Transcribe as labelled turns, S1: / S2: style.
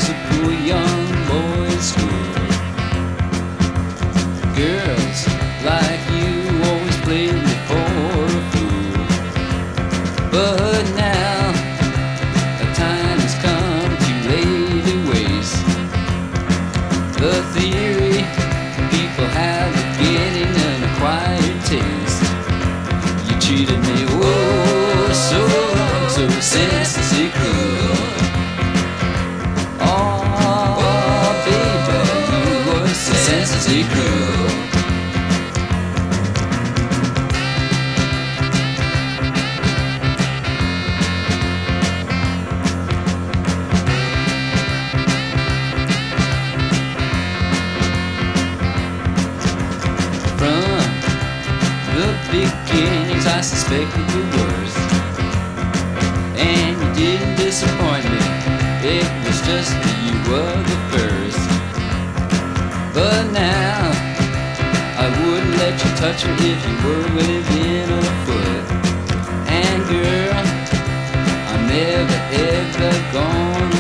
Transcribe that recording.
S1: school, young boys' school. Girls like you always played me for a fool. But now the time has come to lay to waste the theory people have of getting an acquired taste. You cheated me, oh, so senselessly cruel. Oh, baby, you were so senselessly cruel. The beginnings I suspected the worst, and you didn't disappoint me. It was just that you were the first. But now I wouldn't let you touch her if you were within a foot. And girl, I'm never ever gonna